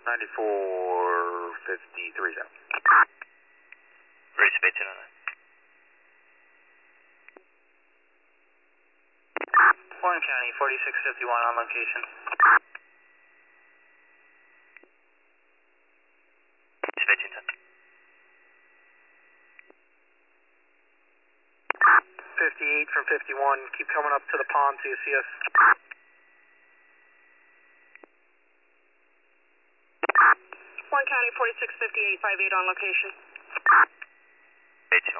9453 out. Race Bay 10 on that. Warren County, 4651 on location. Race Bay 10. 58 from 51, keep coming up to the pond till you see us. Warren County, 4658, 58 on location. Bay 2